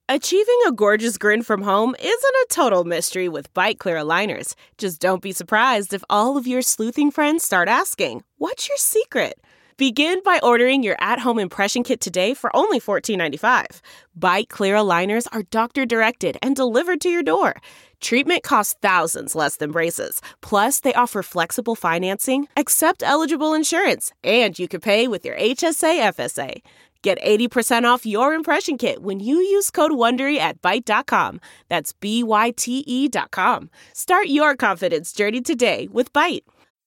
Achieving a gorgeous grin from home isn't a total mystery with Byte Clear aligners. Just don't be surprised if all of your sleuthing friends start asking, "What's your secret?" Begin by ordering your at-home impression kit today for only $14.95. Byte Clear aligners are doctor-directed and delivered to your door. Treatment costs thousands less than braces. Plus, they offer flexible financing, accept eligible insurance, and you can pay with your HSA FSA. Get 80% off your impression kit when you use code WONDERY at Byte.com. That's BYTE.com. Start your confidence journey today with Byte.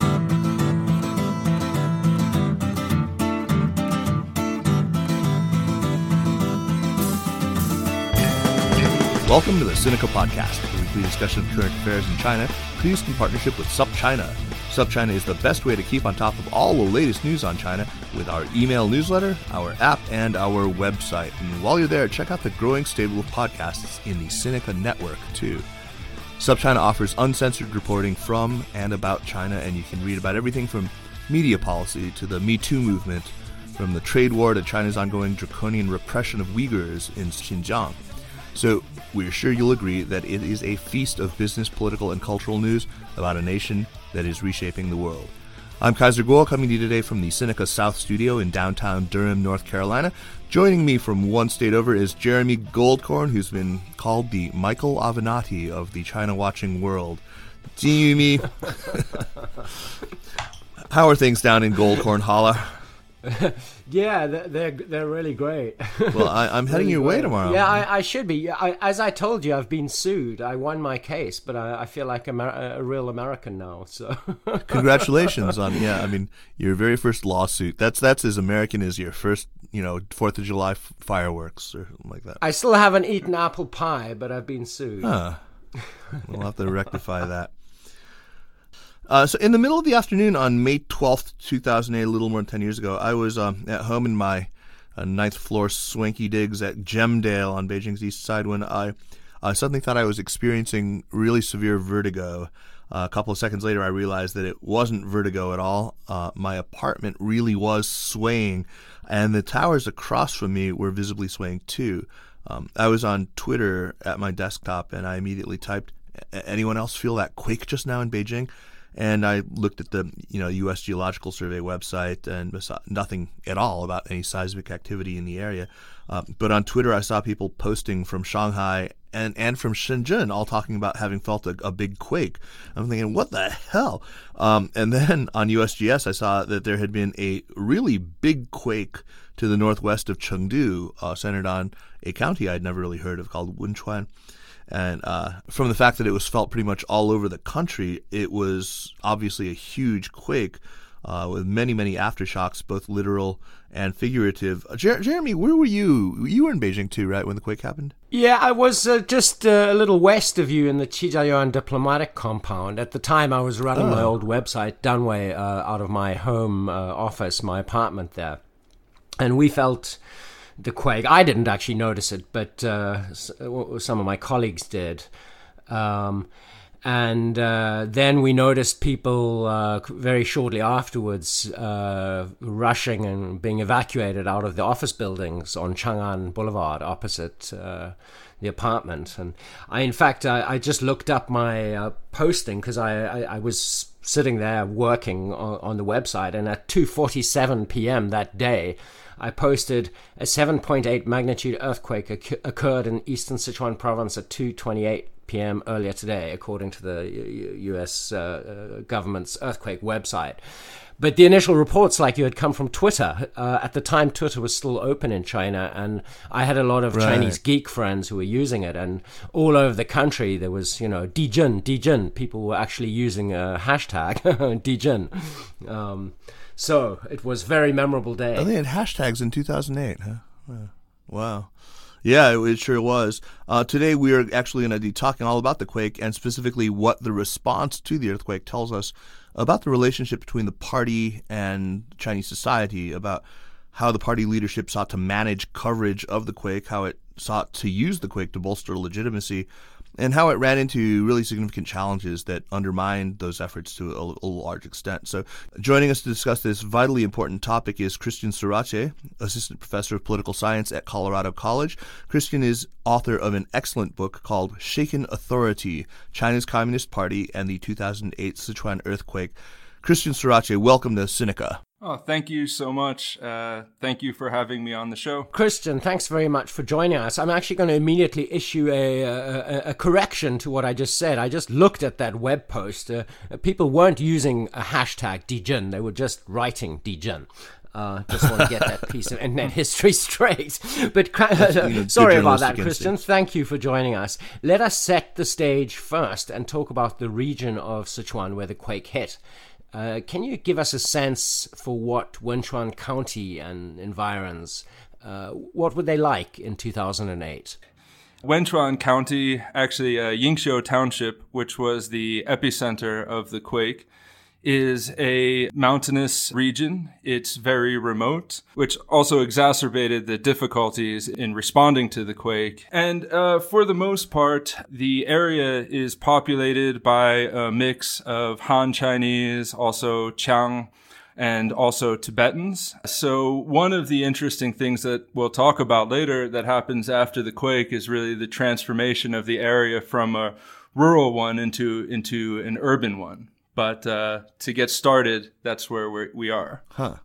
Welcome to the Sinica Podcast, a weekly discussion of current affairs in China, produced in partnership with SupChina. SupChina is the best way to keep on top of all the latest news on China with our email newsletter, our app, and our website. And while you're there, check out the growing stable of podcasts in the Sinica network, too. SupChina offers uncensored reporting from and about China, and you can read about everything from media policy to the Me Too movement, from the trade war to China's ongoing draconian repression of Uyghurs in Xinjiang. So we're sure you'll agree that it is a feast of business, political, and cultural news about a nation that is reshaping the world. I'm Kaiser Kuo, coming to you today from the Sinica South Studio in downtown Durham, North Carolina. Joining me from one state over is Jeremy Goldkorn, who's been called the Michael Avenatti of the China-watching world. Jimmy, how are things down in Goldkorn Holla? Yeah, they're really great. Well, I'm heading your way tomorrow. Yeah, I should be. As I told you, I've been sued. I won my case, but I feel like a real American now. So, congratulations on your very first lawsuit. That's as American as your first 4th of July fireworks or something like that. I still haven't eaten apple pie, but I've been sued. Huh. We'll have to rectify that. So in the middle of the afternoon on May 12th, 2008, a little more than 10 years ago, I was at home in my 9th floor swanky digs at Gemdale on Beijing's east side when I suddenly thought I was experiencing really severe vertigo. A couple of seconds later, I realized that it wasn't vertigo at all. My apartment really was swaying, and the towers across from me were visibly swaying too. I was on Twitter at my desktop, and I immediately typed, "Anyone else feel that quake just now in Beijing?" And I looked at the U.S. Geological Survey website and saw nothing at all about any seismic activity in the area. But on Twitter, I saw people posting from Shanghai and from Shenzhen, all talking about having felt a big quake. I'm thinking, what the hell? And then on USGS, I saw that there had been a really big quake to the northwest of Chengdu, centered on a county I'd never really heard of called Wenchuan. And from the fact that it was felt pretty much all over the country, it was obviously a huge quake with many, many aftershocks, both literal and figurative. Jeremy, where were you? You were in Beijing too, right, when the quake happened? Yeah, I was just a little west of you in the Qijiayuan diplomatic compound. At the time, I was running my old website, Dunway, out of my home office, my apartment there. And we felt the quake. I didn't actually notice it, but some of my colleagues did. And then we noticed people very shortly afterwards rushing and being evacuated out of the office buildings on Chang'an Boulevard opposite the apartment. And I just looked up my posting because I was sitting there working on the website, and at 2:47 p.m. that day, I posted a 7.8 magnitude earthquake occurred in eastern Sichuan province at 2:28 p.m. earlier today, according to the U.S. government's earthquake website. But the initial reports, like you, had come from Twitter. At the time, Twitter was still open in China, and I had a lot of Chinese geek friends who were using it. And all over the country, there was, Dijin. People were actually using a hashtag, Dijin. So it was a very memorable day. Oh, they had hashtags in 2008, huh? Wow. Yeah, it sure was. Today we are actually going to be talking all about the quake and specifically what the response to the earthquake tells us about the relationship between the party and Chinese society, about how the party leadership sought to manage coverage of the quake, how it sought to use the quake to bolster legitimacy, and how it ran into really significant challenges that undermined those efforts to a large extent. So joining us to discuss this vitally important topic is Christian Surace, Assistant Professor of Political Science at Colorado College. Christian is author of an excellent book called Shaken Authority, China's Communist Party and the 2008 Sichuan Earthquake. Christian Surace, welcome to Sinica. Oh, thank you so much. Thank you for having me on the show. Christian, thanks very much for joining us. I'm actually going to immediately issue a correction to what I just said. I just looked at that web post. People weren't using a hashtag Dijun. They were just writing Dijun. Just want to get that piece of internet history straight. But sorry about that, Christian. Thank you for joining us. Let us set the stage first and talk about the region of Sichuan where the quake hit. Can you give us a sense for what Wenchuan County and environs, what were they like in 2008? Wenchuan County, actually Yingxiu Township, which was the epicenter of the quake, is a mountainous region. It's very remote, which also exacerbated the difficulties in responding to the quake. And for the most part, the area is populated by a mix of Han Chinese, also Qiang, and also Tibetans. So one of the interesting things that we'll talk about later that happens after the quake is really the transformation of the area from a rural one into an urban one. But to get started, that's where we are. Huh.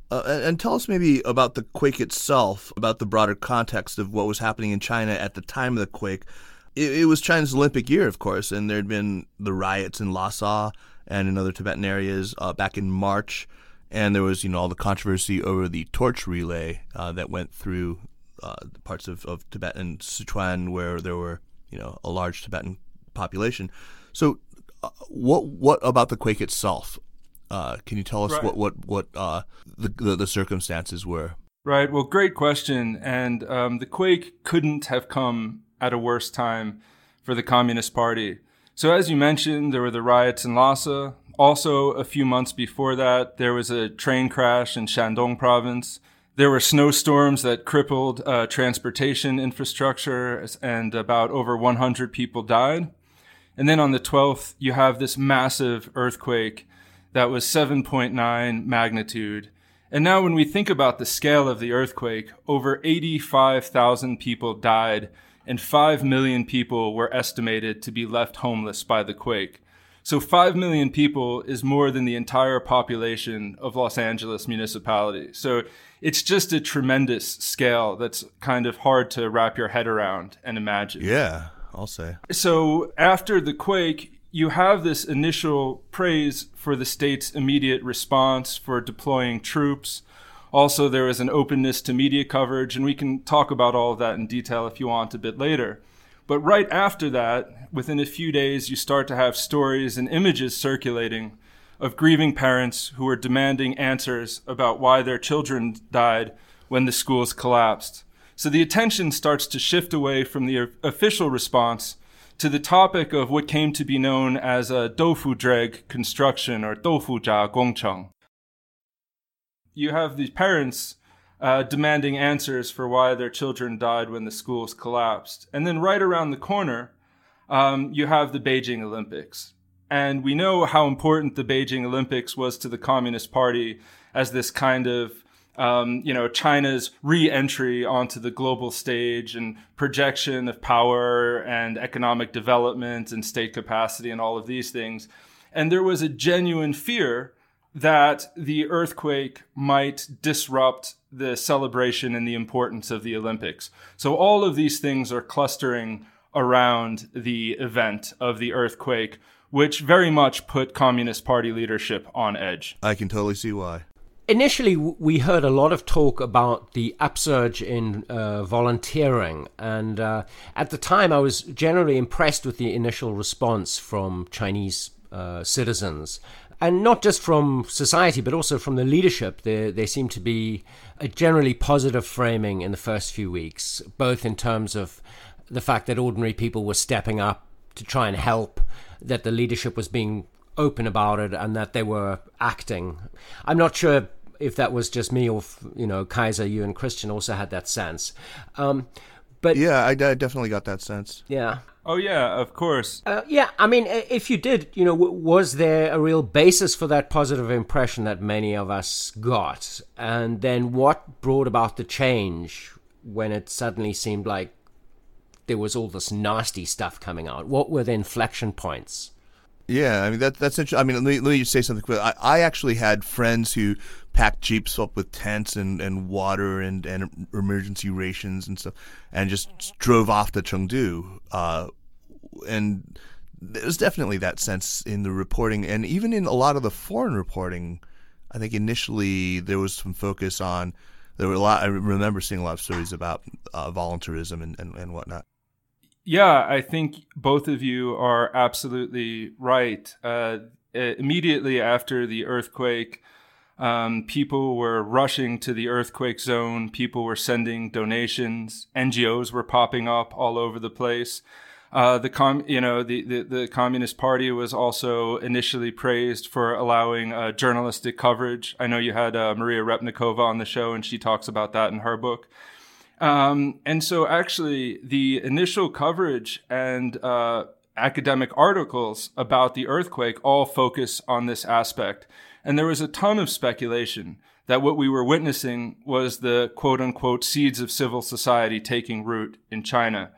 And tell us maybe about the quake itself, about the broader context of what was happening in China at the time of the quake. It was China's Olympic year, of course, and there had been the riots in Lhasa and in other Tibetan areas back in March. And there was, all the controversy over the torch relay that went through parts of Tibet and Sichuan where there were, a large Tibetan population. So what about the quake itself? Can you tell us what the circumstances were? Right. Well, great question. And the quake couldn't have come at a worse time for the Communist Party. So as you mentioned, there were the riots in Lhasa. Also, a few months before that, there was a train crash in Shandong province. There were snowstorms that crippled transportation infrastructure, and about over 100 people died. And then on the 12th, you have this massive earthquake that was 7.9 magnitude. And now when we think about the scale of the earthquake, over 85,000 people died and 5 million people were estimated to be left homeless by the quake. So 5 million people is more than the entire population of Los Angeles municipality. So it's just a tremendous scale that's kind of hard to wrap your head around and imagine. Yeah. I'll say. So after the quake, you have this initial praise for the state's immediate response for deploying troops. Also, there was an openness to media coverage, and we can talk about all of that in detail if you want a bit later. But right after that, within a few days, you start to have stories and images circulating of grieving parents who were demanding answers about why their children died when the schools collapsed. So the attention starts to shift away from the official response to the topic of what came to be known as a doufu dreg construction or doufu jia gongcheng. You have the parents demanding answers for why their children died when the schools collapsed. And then right around the corner, you have the Beijing Olympics. And we know how important the Beijing Olympics was to the Communist Party as this kind of China's re-entry onto the global stage and projection of power and economic development and state capacity and all of these things. And there was a genuine fear that the earthquake might disrupt the celebration and the importance of the Olympics. So all of these things are clustering around the event of the earthquake, which very much put Communist Party leadership on edge. I can totally see why. Initially, we heard a lot of talk about the upsurge in volunteering, and at the time I was generally impressed with the initial response from Chinese citizens, and not just from society, but also from the leadership. There seemed to be a generally positive framing in the first few weeks, both in terms of the fact that ordinary people were stepping up to try and help, that the leadership was being open about it, and that they were acting. I'm not sure if that was just me or, Kaiser, you and Christian also had that sense. But But yeah, I definitely got that sense. yeah. Oh, yeah, of course. Yeah, I mean, if you did, was there a real basis for that positive impression that many of us got? And then what brought about the change when it suddenly seemed like there was all this nasty stuff coming out? What were the inflection points? Yeah, I mean that's interesting. I mean, let me just say something quick. I actually had friends who packed jeeps up with tents and water and emergency rations and stuff, and just drove off to Chengdu. And there's definitely that sense in the reporting, and even in a lot of the foreign reporting. I think initially there was some focus on. There were a lot. I remember seeing a lot of stories about voluntarism and whatnot. Yeah, I think both of you are absolutely right. Immediately after the earthquake, people were rushing to the earthquake zone. People were sending donations. NGOs were popping up all over the place. The Communist Party was also initially praised for allowing journalistic coverage. I know you had Maria Repnikova on the show, and she talks about that in her book. And so actually the initial coverage and academic articles about the earthquake all focus on this aspect. And there was a ton of speculation that what we were witnessing was the quote unquote seeds of civil society taking root in China.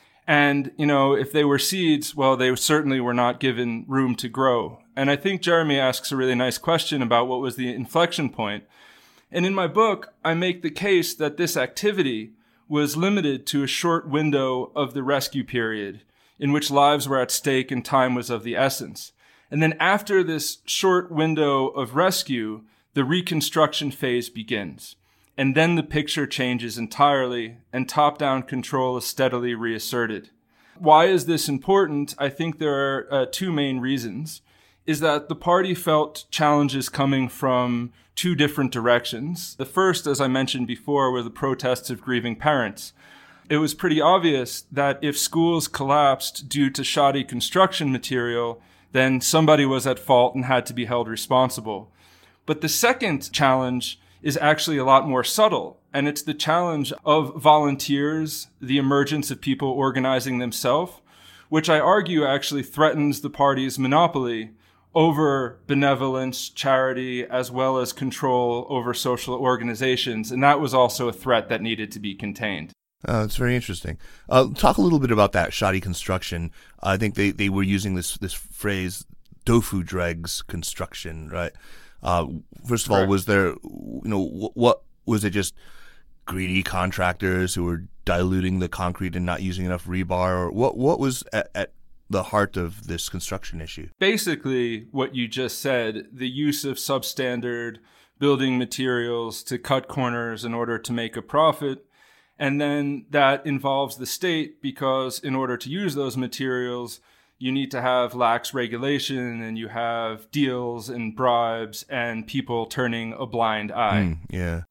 And, if they were seeds, well, they certainly were not given room to grow. And I think Jeremy asks a really nice question about what was the inflection point. And in my book, I make the case that this activity was limited to a short window of the rescue period in which lives were at stake and time was of the essence. And then after this short window of rescue, the reconstruction phase begins. And then the picture changes entirely and top-down control is steadily reasserted. Why is this important? I think there are two main reasons. Is that the party felt challenges coming from two different directions. The first, as I mentioned before, were the protests of grieving parents. It was pretty obvious that if schools collapsed due to shoddy construction material, then somebody was at fault and had to be held responsible. But the second challenge is actually a lot more subtle, and it's the challenge of volunteers, the emergence of people organizing themselves, which I argue actually threatens the party's monopoly over benevolence, charity, as well as control over social organizations. And that was also a threat that needed to be contained. It's very interesting. Talk a little bit about that shoddy construction. I think they were using this phrase, tofu dregs construction, right? First of all, was there, what was it, just greedy contractors who were diluting the concrete and not using enough rebar? Or what was at the heart of this construction issue? Basically, what you just said, the use of substandard building materials to cut corners in order to make a profit. And then that involves the state because in order to use those materials, you need to have lax regulation and you have deals and bribes and people turning a blind eye. Yeah.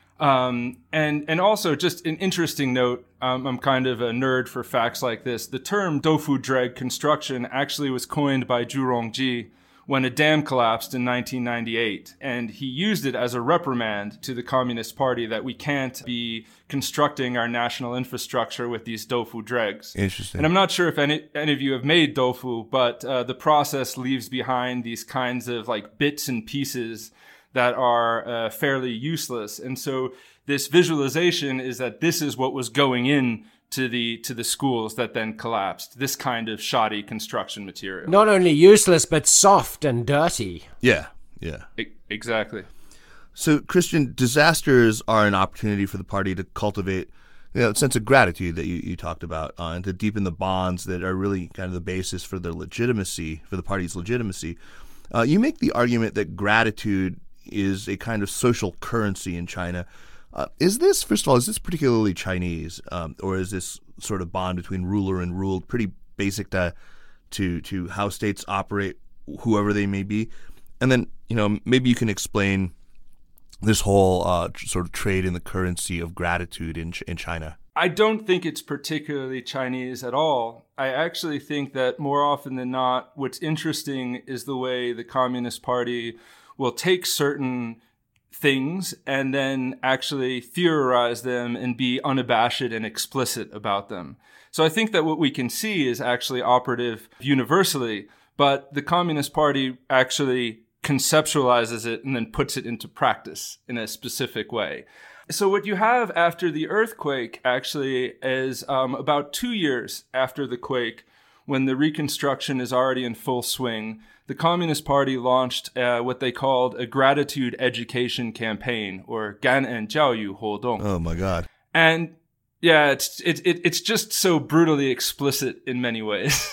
And also just an interesting note, I'm kind of a nerd for facts like this. The term tofu dreg construction actually was coined by Zhu Rongji when a dam collapsed in 1998. And he used it as a reprimand to the Communist Party that we can't be constructing our national infrastructure with these tofu dregs. Interesting. And I'm not sure if any of you have made tofu, but the process leaves behind these kinds of like bits and pieces that are fairly useless. And so this visualization is that this is what was going in to the schools that then collapsed, this kind of shoddy construction material. Not only useless, but soft and dirty. Yeah. Exactly. So, Christian, disasters are an opportunity for the party to cultivate a sense of gratitude that you talked about, and to deepen the bonds that are really kind of the basis for their legitimacy, for the party's legitimacy. You make the argument that gratitude is a kind of social currency in China. Is this particularly Chinese, or is this sort of bond between ruler and ruled pretty basic to how states operate, whoever they may be? And then, maybe you can explain this whole sort of trade in the currency of gratitude in China. I don't think it's particularly Chinese at all. I actually think that more often than not, what's interesting is the way the Communist Party will take certain things and then actually theorize them and be unabashed and explicit about them. So I think that what we can see is actually operative universally, but the Communist Party actually conceptualizes it and then puts it into practice in a specific way. So what you have after the earthquake actually is about 2 years after the quake, when the reconstruction is already in full swing, the Communist Party launched what they called a gratitude education campaign, or Gan'en Jiaoyu Hodong. Oh my God! And yeah, it's just so brutally explicit in many ways.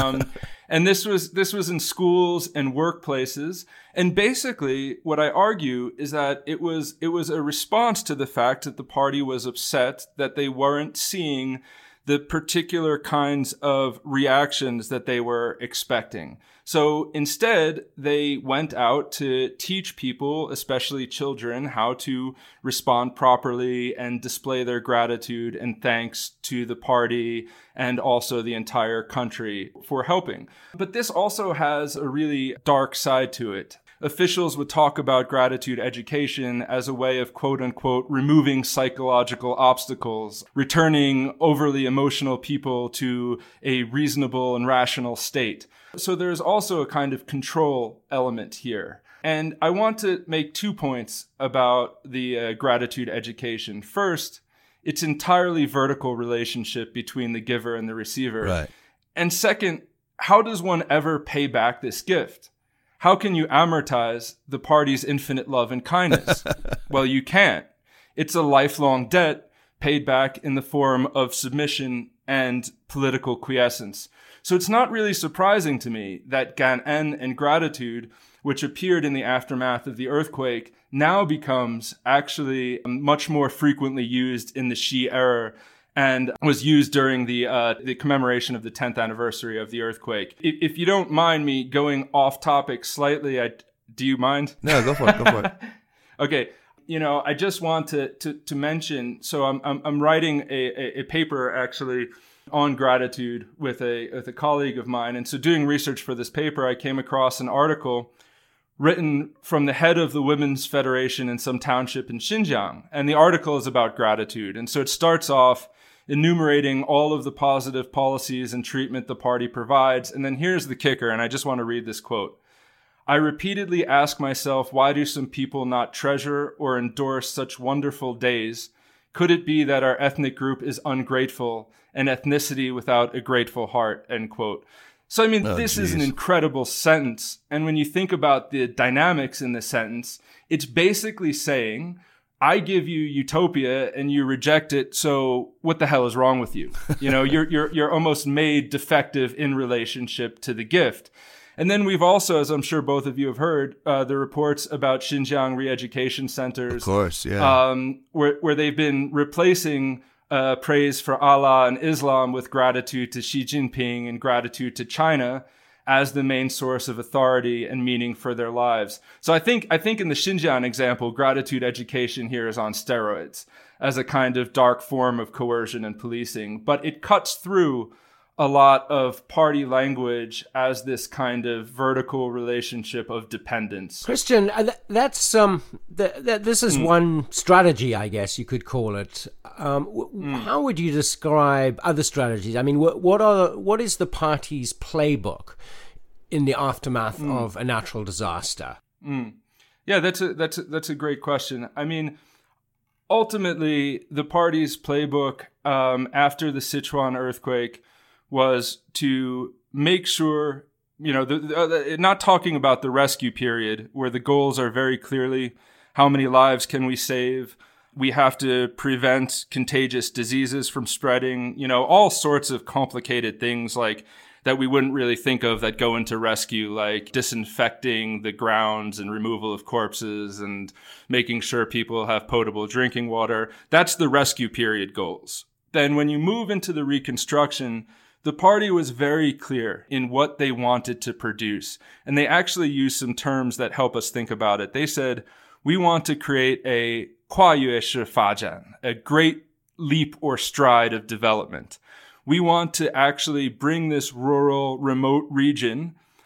And this was in schools and workplaces. And basically, what I argue is that it was a response to the fact that the party was upset that they weren't seeing the particular kinds of reactions that they were expecting. So instead, they went out to teach people, especially children, how to respond properly and display their gratitude and thanks to the party and also the entire country for helping. But this also has a really dark side to it. Officials would talk about gratitude education as a way of, quote unquote, removing psychological obstacles, returning overly emotional people to a reasonable and rational state. So there's also a kind of control element here. And I want to make 2 points about the gratitude education. First, it's entirely vertical relationship between the giver and the receiver. Right. And second, how does one ever pay back this gift? How can you amortize the party's infinite love and kindness? Well, you can't. It's a lifelong debt paid back in the form of submission and political quiescence. So it's not really surprising to me that Gan'en and gratitude, which appeared in the aftermath of the earthquake, now becomes actually much more frequently used in the Xi era and was used during the commemoration of the 10th anniversary of the earthquake. If you don't mind me going off topic slightly, do you mind? No, go for it. Okay. I just want to mention, so I'm writing a paper actually on gratitude with a colleague of mine. And so doing research for this paper, I came across an article written from the head of the Women's Federation in some township in Xinjiang. And the article is about gratitude. And so it starts off enumerating all of the positive policies and treatment the party provides. And then here's the kicker, and I just want to read this quote. I repeatedly ask myself, why do some people not treasure or endorse such wonderful days? Could it be that our ethnic group is ungrateful, an ethnicity without a grateful heart, end quote. So, I mean, this is an incredible sentence. And when you think about the dynamics in the sentence, it's basically saying, I give you utopia and you reject it. So what the hell is wrong with you? You're almost made defective in relationship to the gift. And then we've also, as I'm sure both of you have heard, the reports about Xinjiang re-education centers. Of course, yeah. Where they've been replacing praise for Allah and Islam with gratitude to Xi Jinping and gratitude to China as the main source of authority and meaning for their lives. So I think in the Xinjiang example, gratitude education here is on steroids as a kind of dark form of coercion and policing, but it cuts through a lot of party language as this kind of vertical relationship of dependence. Christian, this is one strategy, I guess you could call it. How would you describe other strategies? I mean, what is the party's playbook in the aftermath of a natural disaster? Yeah, that's a great question. I mean, ultimately, the party's playbook after the Sichuan earthquake was to make sure, not talking about the rescue period where the goals are very clearly how many lives can we save? We have to prevent contagious diseases from spreading, all sorts of complicated things like that we wouldn't really think of that go into rescue, like disinfecting the grounds and removal of corpses and making sure people have potable drinking water. That's the rescue period goals. Then when you move into the reconstruction, the party was very clear in what they wanted to produce. And they actually used some terms that help us think about it. They said, we want to create a 跨越式发展, a great leap or stride of development. We want to actually bring this rural, remote region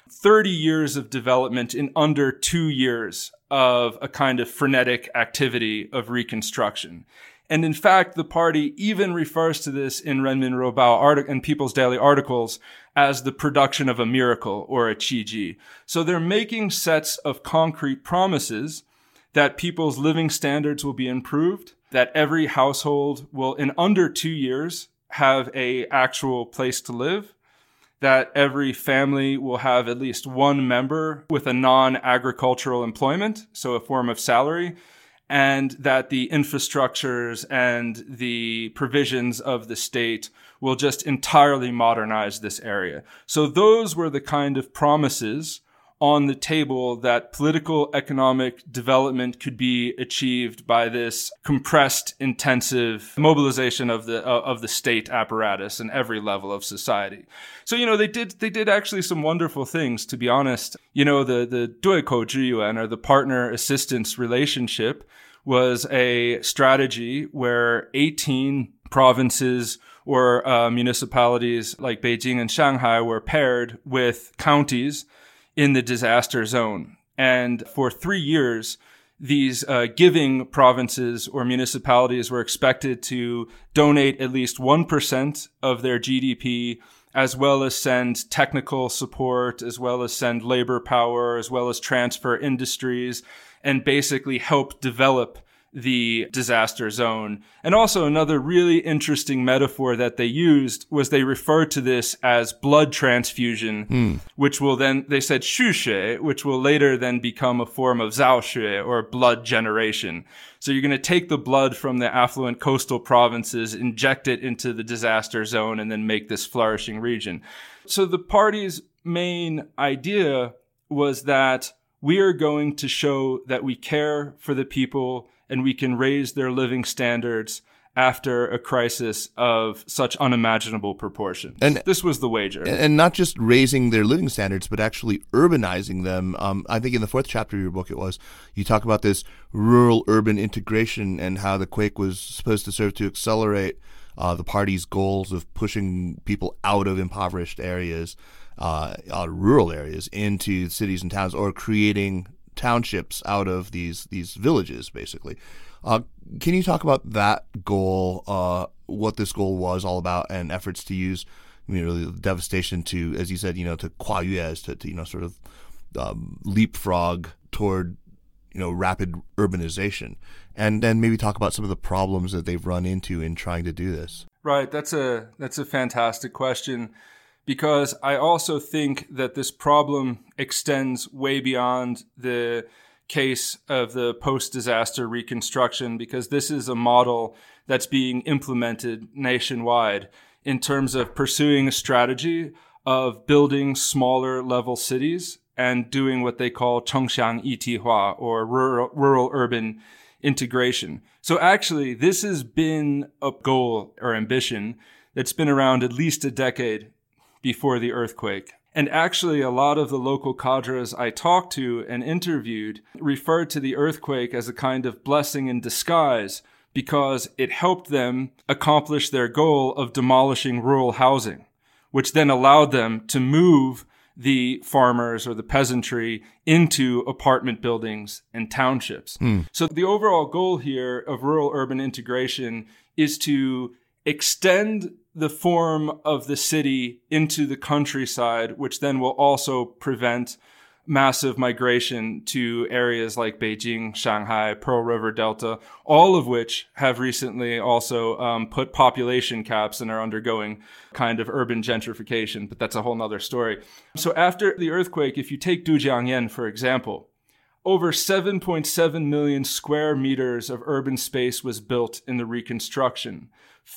30 years of development in under 2 years of a kind of frenetic activity of reconstruction. And in fact, the party even refers to this in Renmin Roubao and People's Daily articles as the production of a miracle or a qiji. So they're making sets of concrete promises that people's living standards will be improved, that every household will, in under 2 years, have a actual place to live, that every family will have at least one member with a non-agricultural employment, so a form of salary, and that the infrastructures and the provisions of the state will just entirely modernize this area. So those were the kind of promises on the table that political economic development could be achieved by this compressed, intensive mobilization of the state apparatus in every level of society. So, they did actually some wonderful things, to be honest. The 对口支援, or the partner assistance relationship, was a strategy where 18 provinces or municipalities like Beijing and Shanghai were paired with counties in the disaster zone. And for 3 years, these giving provinces or municipalities were expected to donate at least 1% of their GDP, as well as send technical support, as well as send labor power, as well as transfer industries, and basically help develop the disaster zone. And also another really interesting metaphor that they used was they referred to this as blood transfusion, which will then, they said 输血, which will later then become a form of 造血, or blood generation. So you're going to take the blood from the affluent coastal provinces, inject it into the disaster zone, and then make this flourishing region. So the party's main idea was that we are going to show that we care for the people and we can raise their living standards after a crisis of such unimaginable proportions. And this was the wager. And not just raising their living standards, but actually urbanizing them. I think in the 4th chapter of your book, you talk about this rural-urban integration and how the quake was supposed to serve to accelerate the party's goals of pushing people out of impoverished areas, out of rural areas, into cities and towns, or creating townships out of these villages, basically. Can you talk about that goal, what this goal was all about, and efforts to use, the devastation to, as you said, to 跨越, to sort of leapfrog toward, rapid urbanization, and then maybe talk about some of the problems that they've run into in trying to do this. Right. That's a fantastic question, because I also think that this problem extends way beyond the case of the post-disaster reconstruction, because this is a model that's being implemented nationwide in terms of pursuing a strategy of building smaller level cities and doing what they call 城乡一体化, or rural-urban integration. So actually, this has been a goal or ambition that's been around at least a decade before the earthquake. And actually, a lot of the local cadres I talked to and interviewed referred to the earthquake as a kind of blessing in disguise, because it helped them accomplish their goal of demolishing rural housing, which then allowed them to move the farmers or the peasantry into apartment buildings and townships. So the overall goal here of rural-urban integration is to extend the form of the city into the countryside, which then will also prevent massive migration to areas like Beijing, Shanghai, Pearl River Delta, all of which have recently also put population caps and are undergoing kind of urban gentrification. But that's a whole nother story. So after the earthquake, if you take Dujiangyan, for example, over 7.7 million square meters of urban space was built in the reconstruction.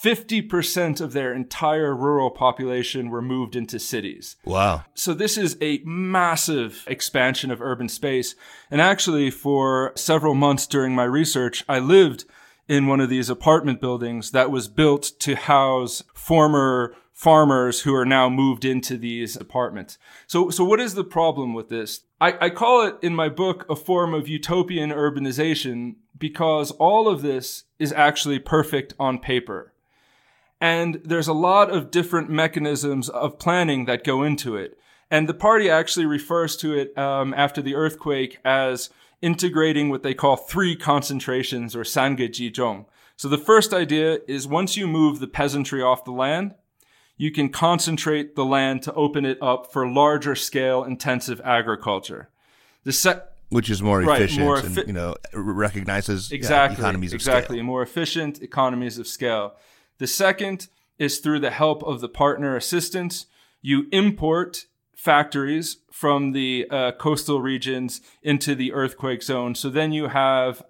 50% of their entire rural population were moved into cities. Wow. So this is a massive expansion of urban space. And actually, for several months during my research, I lived in one of these apartment buildings that was built to house former farmers who are now moved into these apartments. So what is the problem with this? I call it in my book a form of utopian urbanization, because all of this is actually perfect on paper. And there's a lot of different mechanisms of planning that go into it. And the party actually refers to it after the earthquake as integrating what they call 3 concentrations, or Sangejijong. So the first idea is once you move the peasantry off the land, you can concentrate the land to open it up for larger scale intensive agriculture. Which is more efficient and, recognizes economies of scale. Exactly, more efficient economies of scale. The second is through the help of the partner assistance. You import factories from the coastal regions into the earthquake zone. So then you have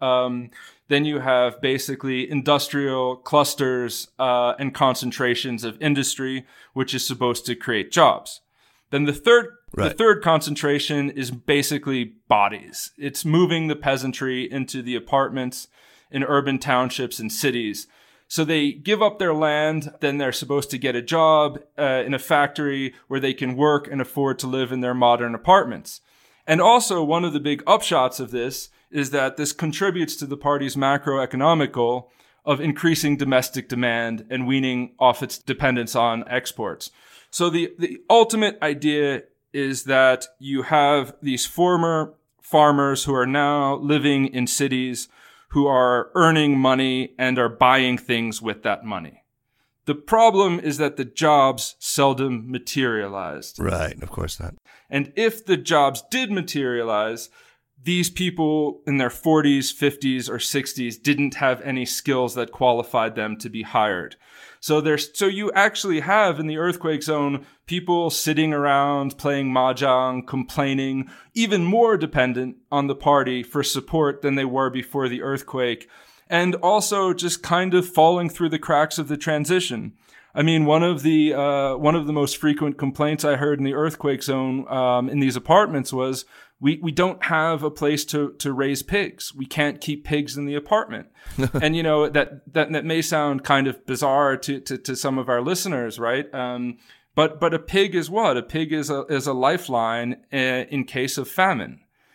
basically industrial clusters and concentrations of industry, which is supposed to create jobs. Then the third concentration is basically bodies. It's moving the peasantry into the apartments in urban townships and cities. So they give up their land, then they're supposed to get a job in a factory where they can work and afford to live in their modern apartments. And also, one of the big upshots of this is that this contributes to the party's macroeconomic goal of increasing domestic demand and weaning off its dependence on exports. So the ultimate idea is that you have these former farmers who are now living in cities, who are earning money and are buying things with that money. The problem is that the jobs seldom materialized. Right, of course not. And if the jobs did materialize, these people in their 40s, 50s, or 60s didn't have any skills that qualified them to be hired. So you actually have in the earthquake zone people sitting around playing mahjong, complaining, even more dependent on the party for support than they were before the earthquake, and also just kind of falling through the cracks of the transition. I mean, one of the most frequent complaints I heard in the earthquake zone in these apartments was, we don't have a place to raise pigs. We can't keep pigs in the apartment. And, that may sound kind of bizarre to some of our listeners, right? But a pig is what? A pig is a lifeline in case of famine.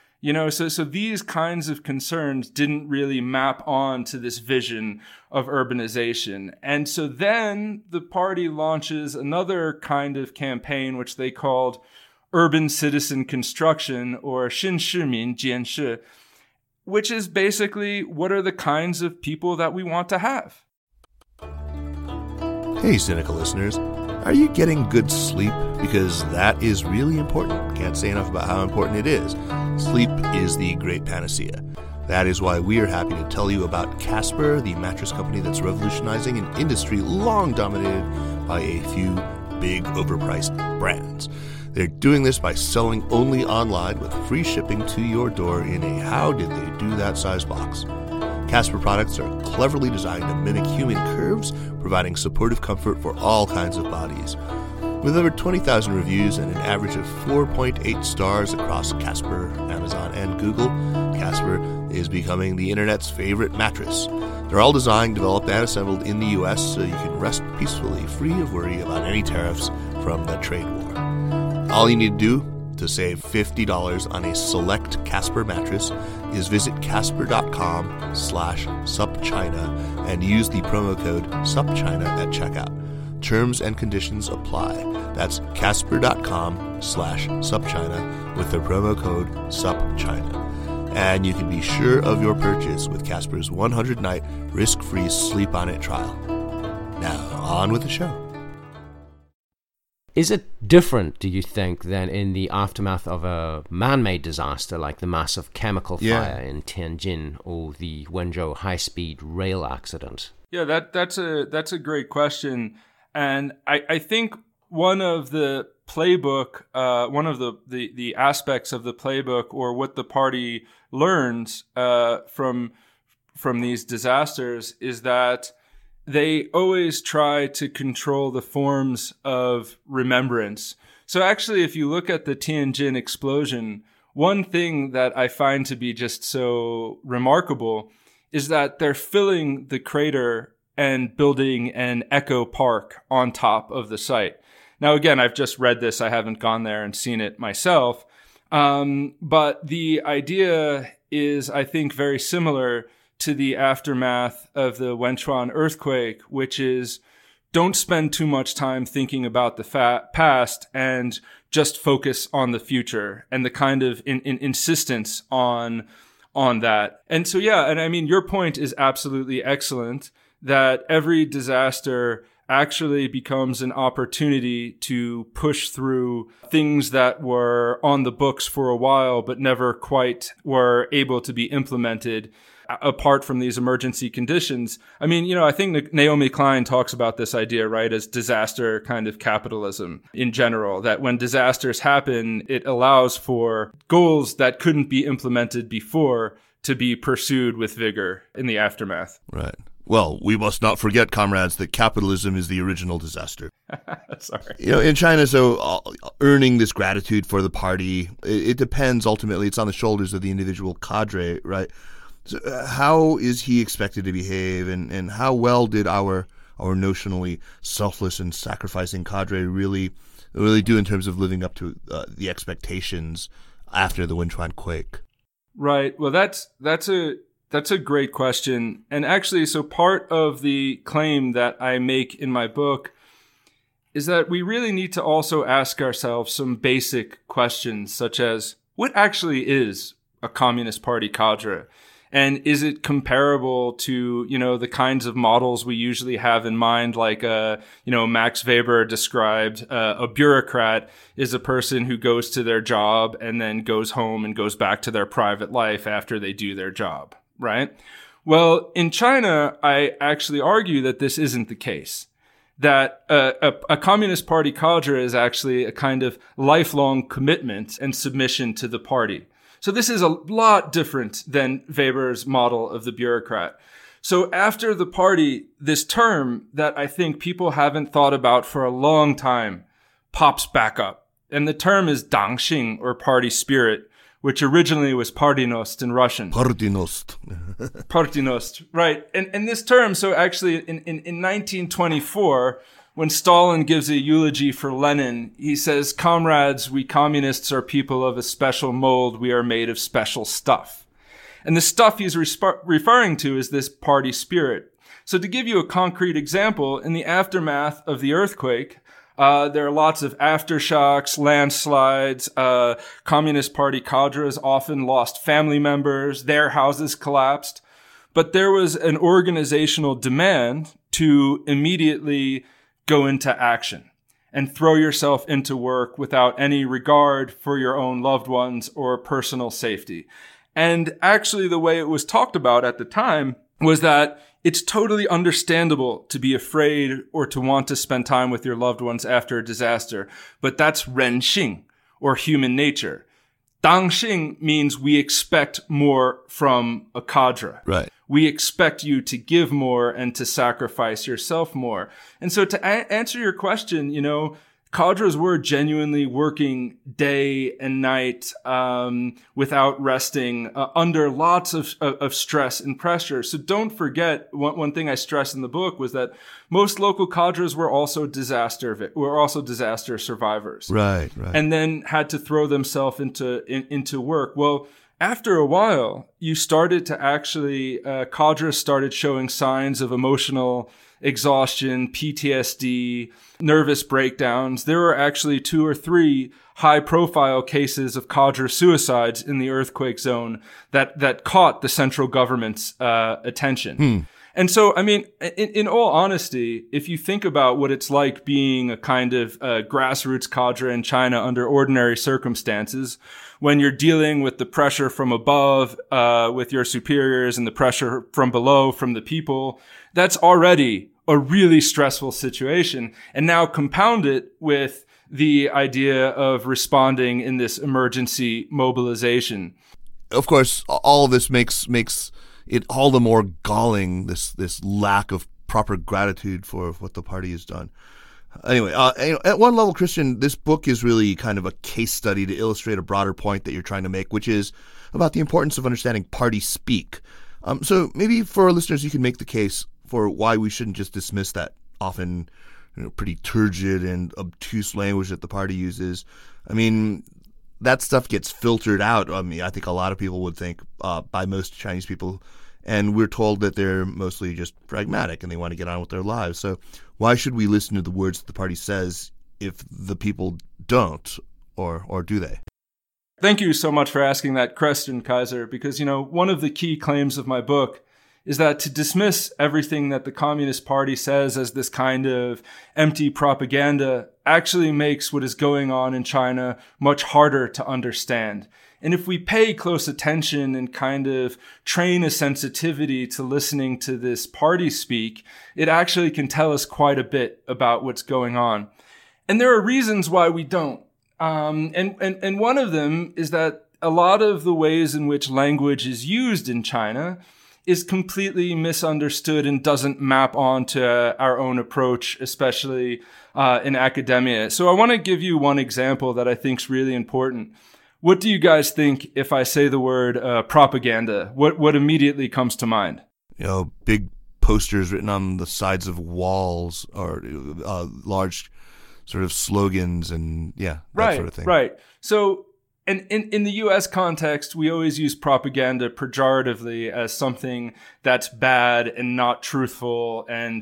So these kinds of concerns didn't really map on to this vision of urbanization. And so then the party launches another kind of campaign, which they called urban citizen construction, or 新市民建设, which is basically what are the kinds of people that we want to have. Hey, cynical listeners, are you getting good sleep? Because that is really important. Can't say enough about how important it is. Sleep is the great panacea. That is why we are happy to tell you about Casper, the mattress company that's revolutionizing an industry long dominated by a few big overpriced brands. They're doing this by selling only online with free shipping to your door in a how-did-they-do-that size box. Casper products are cleverly designed to mimic human curves, providing supportive comfort for all kinds of bodies. With over 20,000 reviews and an average of 4.8 stars across Casper, Amazon, and Google, Casper is becoming the internet's favorite mattress. They're all designed, developed, and assembled in the U.S. so you can rest peacefully, free of worry about any tariffs from the trade war. All you need to do to save $50 on a select Casper mattress is visit casper.com/supchina and use the promo code supchina at checkout. Terms and conditions apply. That's casper.com/supchina with the promo code supchina. And you can be sure of your purchase with Casper's 100-night risk-free Sleep On It trial. Now, on with the show. Is it different, do you think, than in the aftermath of a man-made disaster like the massive chemical fire in Tianjin or the Wenzhou high-speed rail accident? Yeah, that's a great question. And I think one of the playbook, one of the aspects of the playbook, or what the party learns from these disasters, is that they always try to control the forms of remembrance. So actually, if you look at the Tianjin explosion, one thing that I find to be just so remarkable is that they're filling the crater and building an eco park on top of the site. Now, again, I've just read this. I haven't gone there and seen it myself. But the idea is, I think, very similar to the aftermath of the Wenchuan earthquake, which is, don't spend too much time thinking about the past and just focus on the future, and the kind of insistence on that. And so, yeah, and I mean, your point is absolutely excellent, that every disaster actually becomes an opportunity to push through things that were on the books for a while, but never quite were able to be implemented apart from these emergency conditions. I mean, I think Naomi Klein talks about this idea, right, as disaster kind of capitalism in general, that when disasters happen, it allows for goals that couldn't be implemented before to be pursued with vigor in the aftermath. Right. Well, we must not forget, comrades, that capitalism is the original disaster. Sorry. In China, so earning this gratitude for the party, it depends ultimately. It's on the shoulders of the individual cadre, right? So how is he expected to behave, and how well did our notionally selfless and sacrificing cadre really do in terms of living up to the expectations after the Wenchuan quake? Right. Well, that's a great question. And actually, so part of the claim that I make in my book is that we really need to also ask ourselves some basic questions, such as, what actually is a Communist Party cadre? And is it comparable to, the kinds of models we usually have in mind, like, Max Weber described, a bureaucrat is a person who goes to their job and then goes home and goes back to their private life after they do their job, right? Well, in China, I actually argue that this isn't the case. That a Communist Party cadre is actually a kind of lifelong commitment and submission to the party. So this is a lot different than Weber's model of the bureaucrat. So after the party, this term that I think people haven't thought about for a long time pops back up. And the term is Dangxing, or party spirit, which originally was Partynost in Russian. Partynost. Partynost, right. And this term, so actually in 1924, when Stalin gives a eulogy for Lenin, he says, "Comrades, we communists are people of a special mold. We are made of special stuff." And the stuff he's referring to is this party spirit. So to give you a concrete example, in the aftermath of the earthquake, there are lots of aftershocks, landslides. Communist Party cadres often lost family members. Their houses collapsed. But there was an organizational demand to immediately go into action and throw yourself into work without any regard for your own loved ones or personal safety. And actually, the way it was talked about at the time was that it's totally understandable to be afraid or to want to spend time with your loved ones after a disaster, but that's renxing, or human nature. Dangxing means we expect more from a cadre. Right. We expect you to give more and to sacrifice yourself more. And so to answer your question, cadres were genuinely working day and night without resting, under lots of stress and pressure. So don't forget, one thing I stress in the book was that most local cadres were also disaster survivors. Right. And then had to throw themselves into work. Well, after a while, you started to actually, cadres started showing signs of emotional exhaustion, PTSD, nervous breakdowns. There were actually 2 or 3 high-profile cases of cadre suicides in the earthquake zone that caught the central government's attention. And so, I mean, in all honesty, if you think about what it's like being a kind of grassroots cadre in China under ordinary circumstances, when you're dealing with the pressure from above, with your superiors, and the pressure from below, from the people, that's already a really stressful situation. And now compound it with the idea of responding in this emergency mobilization. Of course, all of this makes it all the more galling, this lack of proper gratitude for what the party has done. Anyway, at one level, Christian, this book is really kind of a case study to illustrate a broader point that you're trying to make, which is about the importance of understanding party speak. So maybe for our listeners, you can make the case for why we shouldn't just dismiss that often pretty turgid and obtuse language that the party uses. I mean, that stuff gets filtered out. I mean, I think a lot of people would think by most Chinese people, And we're told that they're mostly just pragmatic and they want to get on with their lives. So why should we listen to the words that the party says if the people don't, or do they? Thank you so much for asking that question, Kaiser, because, one of the key claims of my book is that to dismiss everything that the Communist Party says as this kind of empty propaganda actually makes what is going on in China much harder to understand. And if we pay close attention and kind of train a sensitivity to listening to this party speak, it actually can tell us quite a bit about what's going on. And there are reasons why we don't. And one of them is that a lot of the ways in which language is used in China is completely misunderstood and doesn't map onto our own approach, especially in academia. So I want to give you one example that I think is really important. What do you guys think if I say the word propaganda? What immediately comes to mind? Big posters written on the sides of walls, or large sort of slogans and that sort of thing. Right. So in the U.S. context, we always use propaganda pejoratively as something that's bad and not truthful and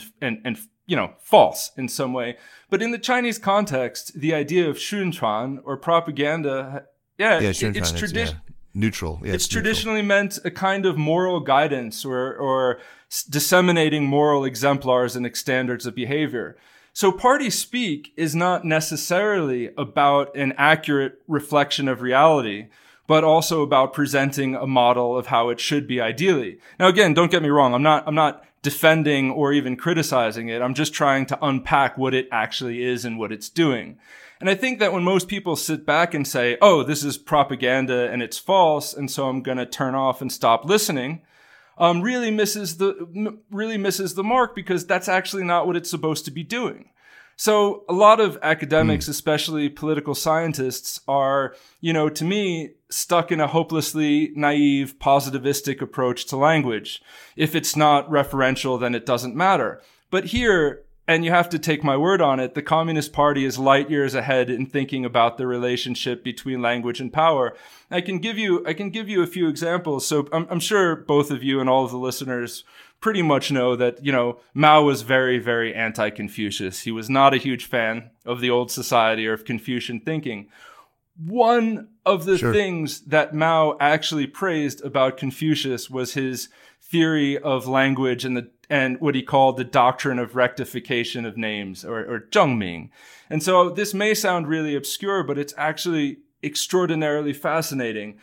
false in some way. But in the Chinese context, the idea of 宣传 or propaganda, it's tradition. Neutral. Yeah, it's traditionally meant a kind of moral guidance or disseminating moral exemplars and standards of behavior. So party speak is not necessarily about an accurate reflection of reality, but also about presenting a model of how it should be ideally. Now, again, don't get me wrong. I'm not defending or even criticizing it. I'm just trying to unpack what it actually is and what it's doing. And I think that when most people sit back and say, oh, this is propaganda and it's false, and so I'm going to turn off and stop listening, really misses the mark, because that's actually not what it's supposed to be doing. So a lot of academics, especially political scientists, are, to me, stuck in a hopelessly naive, positivistic approach to language. If it's not referential, then it doesn't matter. But here, and you have to take my word on it, the Communist Party is light years ahead in thinking about the relationship between language and power. I can give you a few examples. So I'm sure both of you and all of the listeners pretty much know that, Mao was very, very anti-Confucius. He was not a huge fan of the old society or of Confucian thinking. One of the things that Mao actually praised about Confucius was his theory of language and what he called the doctrine of rectification of names, or zhengming. And so this may sound really obscure, but it's actually extraordinarily fascinating.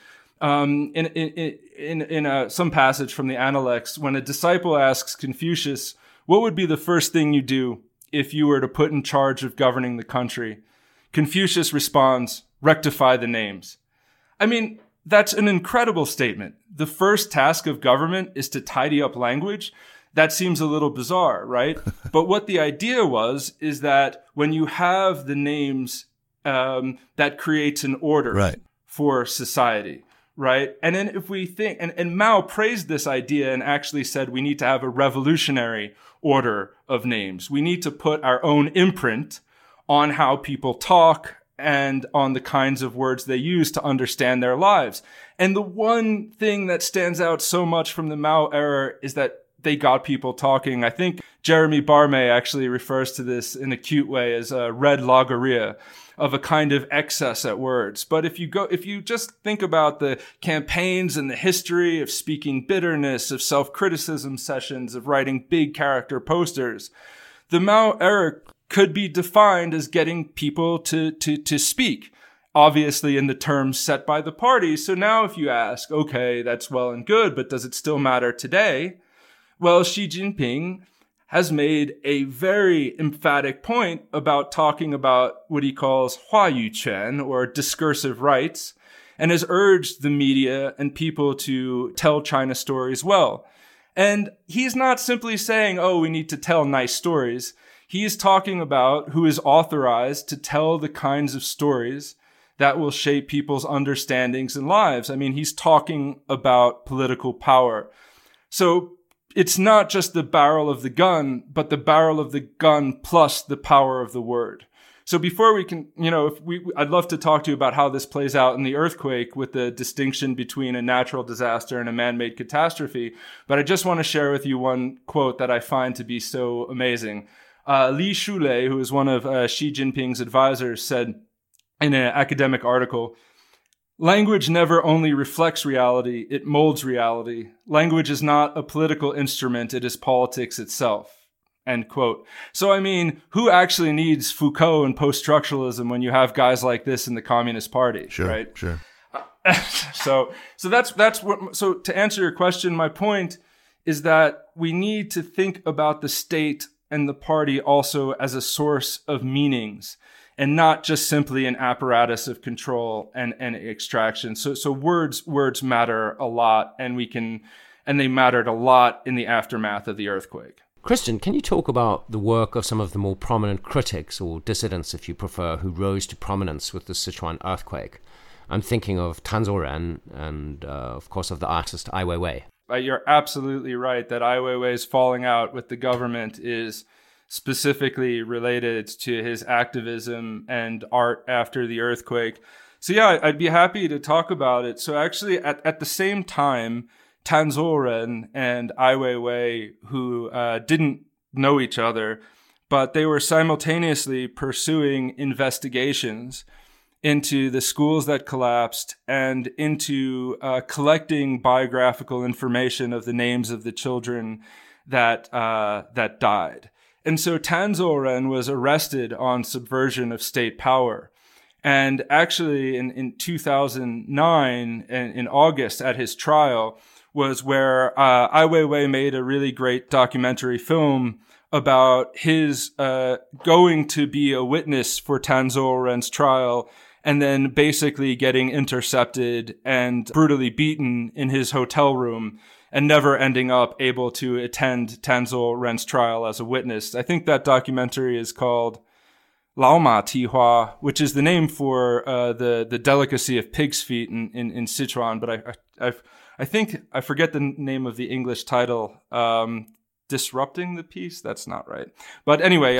In some passage from the Analects, when a disciple asks Confucius, what would be the first thing you do if you were to put in charge of governing the country? Confucius responds, rectify the names. I mean, that's an incredible statement. The first task of government is to tidy up language. That seems a little bizarre, right? But what the idea is that when you have the names, that creates an order for society, right? And then if we think, and Mao praised this idea and actually said we need to have a revolutionary order of names. We need to put our own imprint on how people talk and on the kinds of words they use to understand their lives. And the one thing that stands out so much from the Mao era is that they got people talking. I think Jeremy Barmay actually refers to this in a cute way as a red logorrhea of a kind of excess at words. But if you just think about the campaigns and the history of speaking bitterness, of self-criticism sessions, of writing big character posters, the Mao era could be defined as getting people to speak, obviously in the terms set by the party. So now if you ask, okay, that's well and good, but does it still matter today? Well, Xi Jinping has made a very emphatic point about talking about what he calls 话语权, or discursive rights, and has urged the media and people to tell China stories well. And he's not simply saying, oh, we need to tell nice stories. He's talking about who is authorized to tell the kinds of stories that will shape people's understandings and lives. I mean, he's talking about political power. So it's not just the barrel of the gun, but the barrel of the gun plus the power of the word. So before we can, I'd love to talk to you about how this plays out in the earthquake with the distinction between a natural disaster and a man-made catastrophe. But I just want to share with you one quote that I find to be so amazing. Li Shulei, who is one of Xi Jinping's advisors, said in an academic article, "Language never only reflects reality, it molds reality. Language is not a political instrument, it is politics itself." End quote. So, I mean, who actually needs Foucault and post-structuralism when you have guys like this in the Communist Party, Sure, right? Sure. So that's what, so to answer your question, my point is that we need to think about the state and the party also as a source of meanings and not just simply an apparatus of control and extraction. So words matter a lot, and they mattered a lot in the aftermath of the earthquake. Christian, can you talk about the work of some of the more prominent critics, or dissidents if you prefer, who rose to prominence with the Sichuan earthquake? I'm thinking of Tan Zuoren and, of course, of the artist Ai Weiwei. You're absolutely right that Ai Weiwei's falling out with the government is specifically related to his activism and art after the earthquake. So yeah, I'd be happy to talk about it. So actually, at the same time, Tan Zuoren and Ai Weiwei, who didn't know each other, but they were simultaneously pursuing investigations into the schools that collapsed and into collecting biographical information of the names of the children that died. And so Tan Zuoren was arrested on subversion of state power. And actually in 2009, in August at his trial, was where Ai Weiwei made a really great documentary film about his going to be a witness for Tan Zuoren's trial and then basically getting intercepted and brutally beaten in his hotel room and never ending up able to attend Tan Zuoren's trial as a witness. I think that documentary is called Laoma Tihua, which is the name for the delicacy of pig's feet in Sichuan, but I think I forget the name of the English title. Disrupting the Peace? That's not right. But anyway,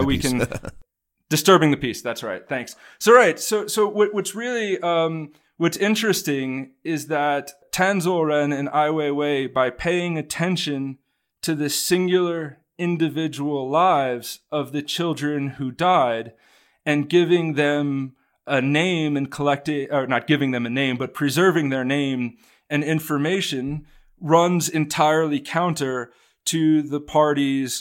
Disturbing the Peace. That's right. Thanks. So right. So what's really what's interesting is that Tan Zuoren and Ai Weiwei, by paying attention to the singular individual lives of the children who died and giving them a name and not giving them a name, but preserving their name and information, runs entirely counter to the party's,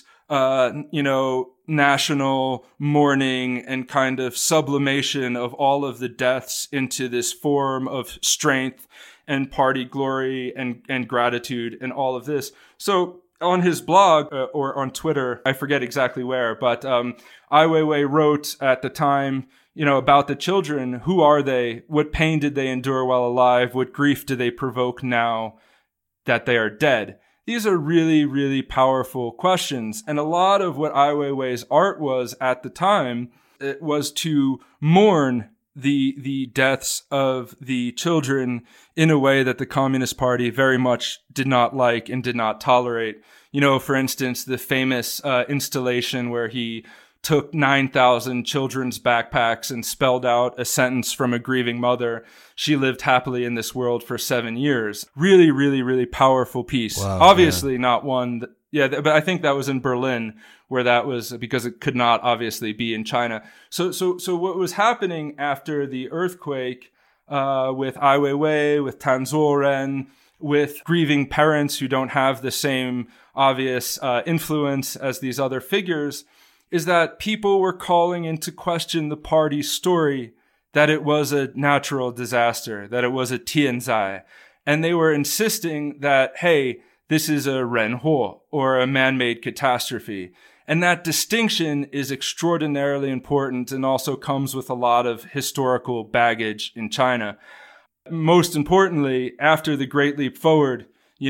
national mourning and kind of sublimation of all of the deaths into this form of strength and party glory and gratitude and all of this. So on his blog or on Twitter, I forget exactly where, but Ai Weiwei wrote at the time, about the children. Who are they? What pain did they endure while alive? What grief do they provoke now that they are dead? These are really, really powerful questions. And a lot of what Ai Weiwei's art was at the time, it was to mourn the deaths of the children in a way that the Communist Party very much did not like and did not tolerate. For instance, the famous installation where he took 9,000 children's backpacks and spelled out a sentence from a grieving mother. She lived happily in this world for 7 years. Really, really, really powerful piece. Wow, obviously not one but I think that was in Berlin where that was, because it could not obviously be in China. So what was happening after the earthquake with Ai Weiwei, with Tan Zuoren, with grieving parents who don't have the same obvious influence as these other figures, is that people were calling into question the party's story that it was a natural disaster, that it was a tianzai. And they were insisting that, hey, this is a renhuo, or a man-made catastrophe. And that distinction is extraordinarily important and also comes with a lot of historical baggage in China. Most importantly, after the Great Leap Forward,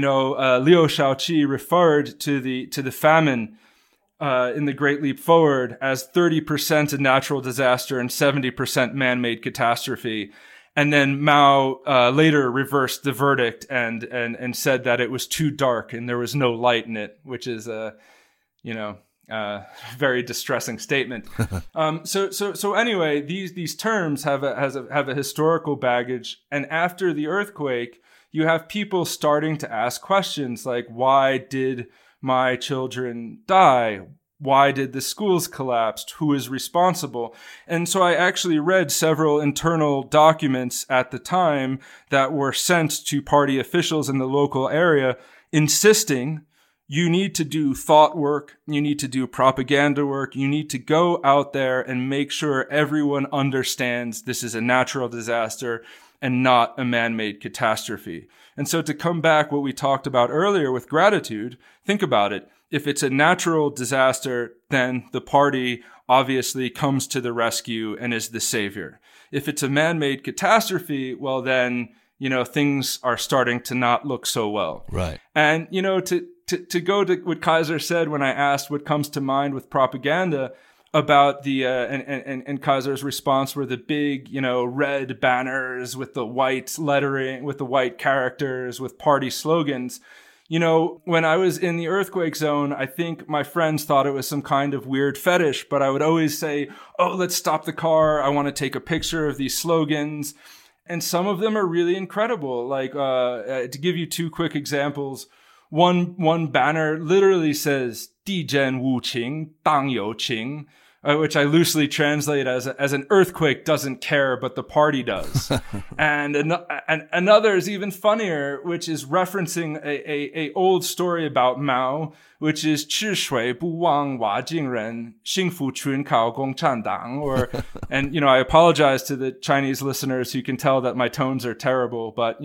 Liu Shaoqi referred to the famine in the Great Leap Forward as 30% a natural disaster and 70% man-made catastrophe. And then Mao later reversed the verdict and said that it was too dark and there was no light in it, which is very distressing statement. So anyway, these terms have a historical baggage, and after the earthquake, you have people starting to ask questions like, why did my children die? Why did the schools collapse? Who is responsible? And so I actually read several internal documents at the time that were sent to party officials in the local area, insisting you need to do thought work, you need to do propaganda work, you need to go out there and make sure everyone understands this is a natural disaster and not a man-made catastrophe. And so to come back what we talked about earlier with gratitude, think about it. If it's a natural disaster, then the party obviously comes to the rescue and is the savior. If it's a man-made catastrophe, well then, things are starting to not look so well. Right. And, to go to what Kaiser said when I asked what comes to mind with propaganda about the, and Kaiser's response were the big, red banners with the white lettering, with the white characters, with party slogans. When I was in the earthquake zone, I think my friends thought it was some kind of weird fetish, but I would always say, oh, let's stop the car. I want to take a picture of these slogans. And some of them are really incredible. Like, to give you two quick examples, one banner literally says, 地震无情,党有情, which I loosely translate as an earthquake doesn't care, but the party does. And another is even funnier, which is referencing a old story about Mao, which is 治水不忘瓦境人,幸福纯靠共产党. And I apologize to the Chinese listeners who can tell that my tones are terrible, but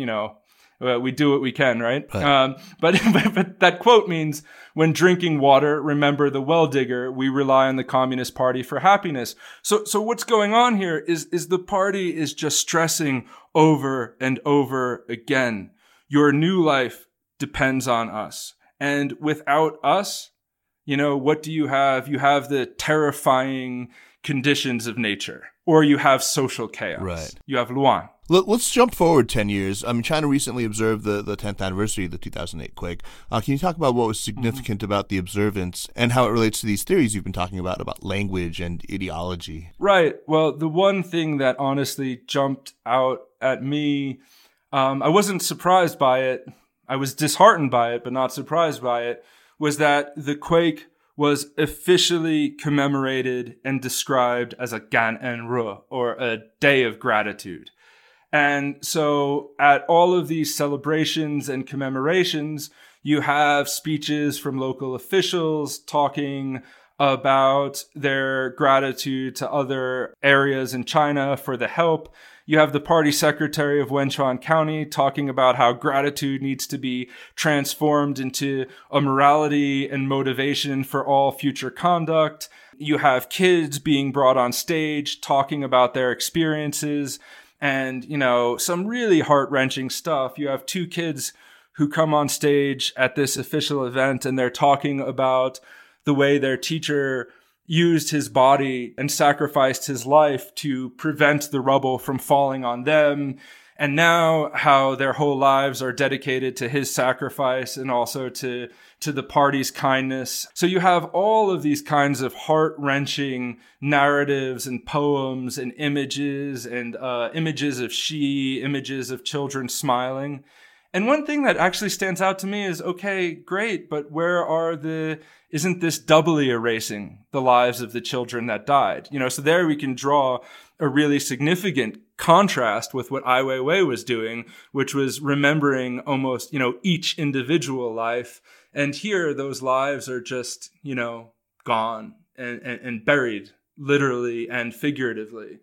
we do what we can, right? But that quote means, when drinking water, remember the well digger. We rely on the Communist Party for happiness. So what's going on here is the party is just stressing over and over again. Your new life depends on us. And without us, what do you have? You have the terrifying conditions of nature, or you have social chaos. Right. You have Luan. Let's jump forward 10 years. China recently observed the 10th anniversary of the 2008 quake. Can you talk about what was significant about the observance and how it relates to these theories you've been talking about language and ideology? Right. Well, the one thing that honestly jumped out at me, I wasn't surprised by it. I was disheartened by it, but not surprised by it, was that the quake was officially commemorated and described as a Gan En Ru, or a day of gratitude. And so at all of these celebrations and commemorations, you have speeches from local officials talking about their gratitude to other areas in China for the help. You have the party secretary of Wenchuan County talking about how gratitude needs to be transformed into a morality and motivation for all future conduct. You have kids being brought on stage talking about their experiences. And, some really heart-wrenching stuff. You have two kids who come on stage at this official event, and they're talking about the way their teacher used his body and sacrificed his life to prevent the rubble from falling on them. And now how their whole lives are dedicated to his sacrifice and also to the party's kindness. So you have all of these kinds of heart-wrenching narratives and poems and images of images of children smiling. And one thing that actually stands out to me is, okay, great, but isn't this doubly erasing the lives of the children that died? So there we can draw a really significant contrast with what Ai Weiwei was doing, which was remembering almost, each individual life. And here those lives are just, gone and buried, literally and figuratively.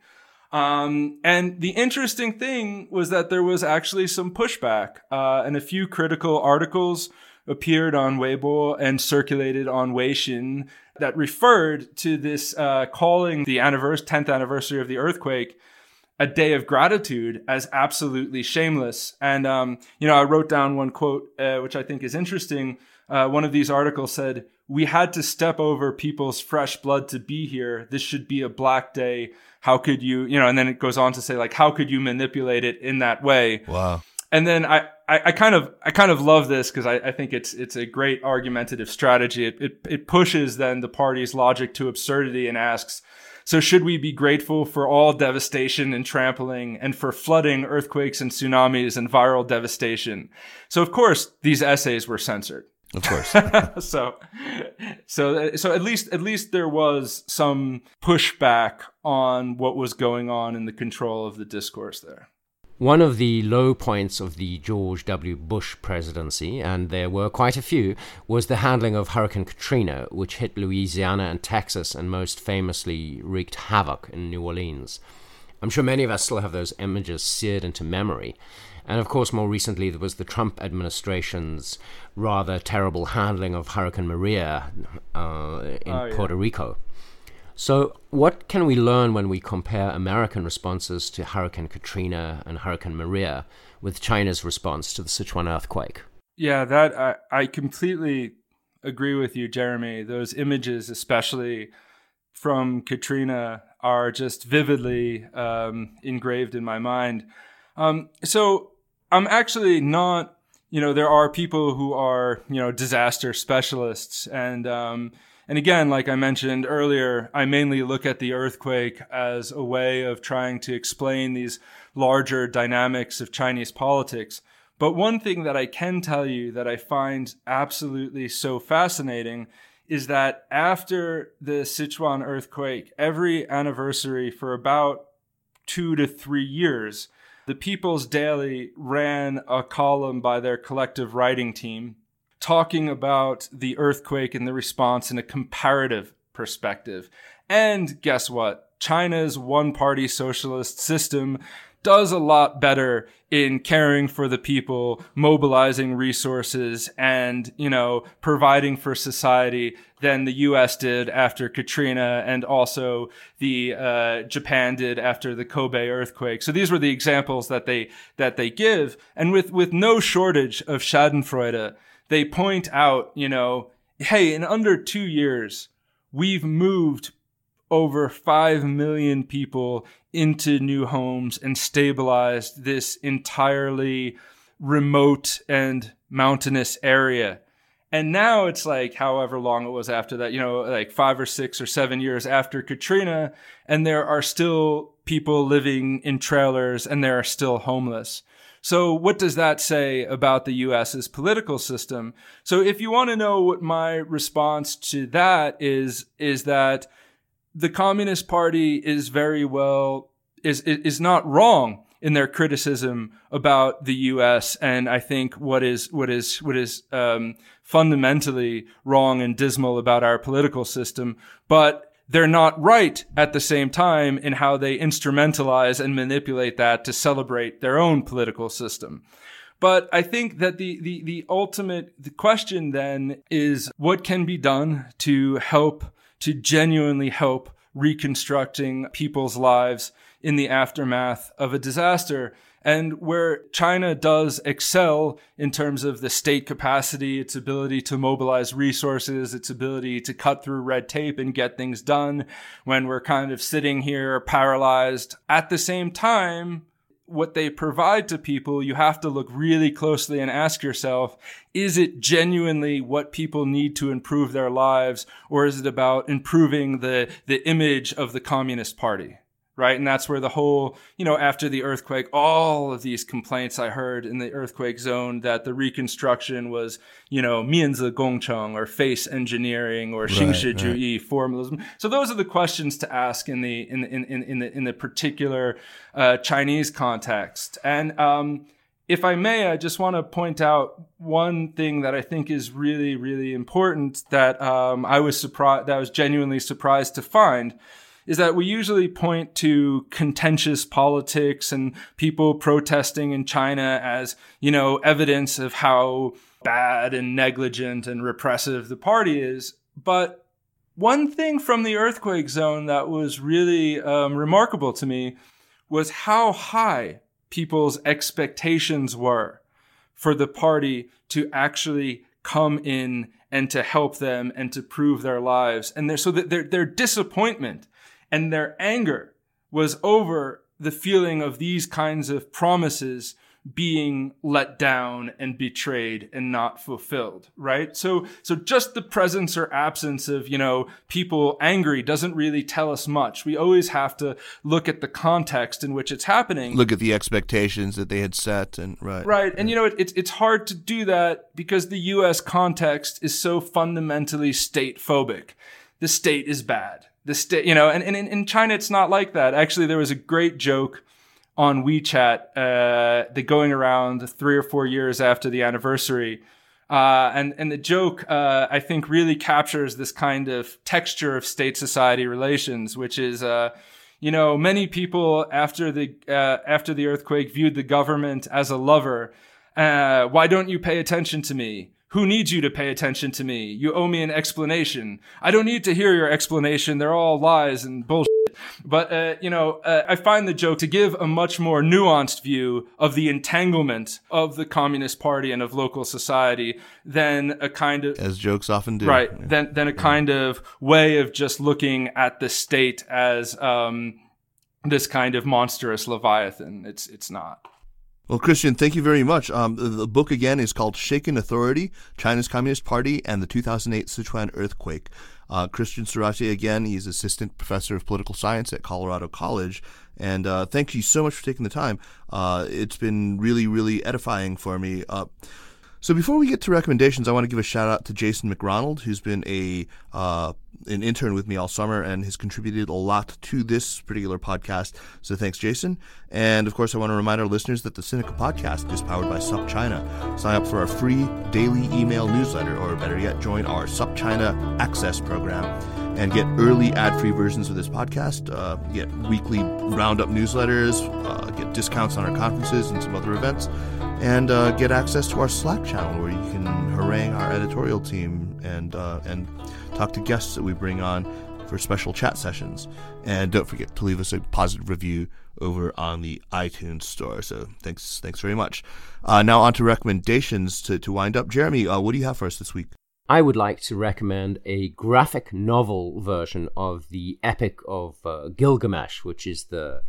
And the interesting thing was that there was actually some pushback, and a few critical articles appeared on Weibo and circulated on Weixin that referred to this, calling the 10th anniversary of the earthquake a day of gratitude as absolutely shameless. And, I wrote down one quote, which I think is interesting. One of these articles said, "We had to step over people's fresh blood to be here. This should be a black day. How could you," and then it goes on to say, like, how could you manipulate it in that way? Wow. And then I kind of love this because I think it's a great argumentative strategy. It pushes then the party's logic to absurdity and asks, so should we be grateful for all devastation and trampling and for flooding, earthquakes and tsunamis and viral devastation? So of course these essays were censored. Of course. So at least there was some pushback on what was going on in the control of the discourse there. One of the low points of the George W. Bush presidency, and there were quite a few, was the handling of Hurricane Katrina, which hit Louisiana and Texas and most famously wreaked havoc in New Orleans. I'm sure many of us still have those images seared into memory. And of course, more recently, there was the Trump administration's rather terrible handling of Hurricane Maria in Puerto Rico. So what can we learn when we compare American responses to Hurricane Katrina and Hurricane Maria with China's response to the Sichuan earthquake? Yeah, that I completely agree with you, Jeremy. Those images, especially from Katrina, are just vividly engraved in my mind. So I'm actually not, there are people who are, disaster specialists. And again, like I mentioned earlier, I mainly look at the earthquake as a way of trying to explain these larger dynamics of Chinese politics. But one thing that I can tell you that I find absolutely so fascinating is that after the Sichuan earthquake, every anniversary for about 2 to 3 years, the People's Daily ran a column by their collective writing team talking about the earthquake and the response in a comparative perspective. And guess what? China's one-party socialist system does a lot better in caring for the people, mobilizing resources, and, providing for society than the U.S. did after Katrina, and also the Japan did after the Kobe earthquake. So these were the examples that they give, and with no shortage of Schadenfreude, they point out, hey, in under 2 years, we've moved over 5 million people into new homes and stabilized this entirely remote and mountainous area. And now it's like however long it was after that, like 5 or 6 or 7 years after Katrina, and there are still people living in trailers and they are still homeless. So what does that say about the U.S.'s political system? So if you want to know what my response to that is that the Communist Party is is not wrong in their criticism about the U.S. And I think what is fundamentally wrong and dismal about our political system, but they're not right at the same time in how they instrumentalize and manipulate that to celebrate their own political system. But I think that the ultimate question then is what can be done to genuinely help reconstructing people's lives in the aftermath of a disaster. And where China does excel in terms of the state capacity, its ability to mobilize resources, its ability to cut through red tape and get things done when we're kind of sitting here paralyzed. At the same time, what they provide to people, you have to look really closely and ask yourself, is it genuinely what people need to improve their lives, or is it about improving the image of the Communist Party? Right. And that's where the whole, after the earthquake, all of these complaints I heard in the earthquake zone that the reconstruction was, 面子工程 or face engineering or 形式主义 formalism. So those are the questions to ask in the particular Chinese context. And if I may, I just want to point out one thing that I think is really, really important that I was genuinely surprised to find. Is that we usually point to contentious politics and people protesting in China as, evidence of how bad and negligent and repressive the party is. But one thing from the earthquake zone that was really remarkable to me was how high people's expectations were for the party to actually come in and to help them and to prove their lives. And their disappointment and their anger was over the feeling of these kinds of promises being let down and betrayed and not fulfilled, right? So just the presence or absence of, people angry doesn't really tell us much. We always have to look at the context in which it's happening. Look at the expectations that they had set and right. Right. And it's hard to do that because the US context is so fundamentally state phobic. The state is bad. The state, and in China it's not like that. Actually, there was a great joke on WeChat, that going around 3 or 4 years after the anniversary. And the joke, I think really captures this kind of texture of state-society relations, which is, many people after the earthquake viewed the government as a lover. Why don't you pay attention to me? Who needs you to pay attention to me? You owe me an explanation. I don't need to hear your explanation. They're all lies and bullshit. But, I find the joke to give a much more nuanced view of the entanglement of the Communist Party and of local society than a kind of... As jokes often do. Right. Than a kind of way of just looking at the state as this kind of monstrous leviathan. It's not. Well, Christian, thank you very much. The book, again, is called Shaken Authority, China's Communist Party and the 2008 Sichuan Earthquake. Christian Sorace, again, he's assistant professor of political science at Colorado College. And thank you so much for taking the time. It's been really, really edifying for me. So before we get to recommendations, I want to give a shout out to Jason McRonald, who's been an intern with me all summer and has contributed a lot to this particular podcast. So thanks, Jason. And of course, I want to remind our listeners that the Sinica podcast is powered by SupChina. Sign up for our free daily email newsletter, or better yet, join our SupChina Access program and get early ad-free versions of this podcast, get weekly roundup newsletters, get discounts on our conferences and some other events, and get access to our Slack channel where you can harangue our editorial team and talk to guests that we bring on for special chat sessions. And don't forget to leave us a positive review over on the iTunes store. So thanks very much. Now on to recommendations to wind up. Jeremy, what do you have for us this week? I would like to recommend a graphic novel version of the Epic of Gilgamesh, which is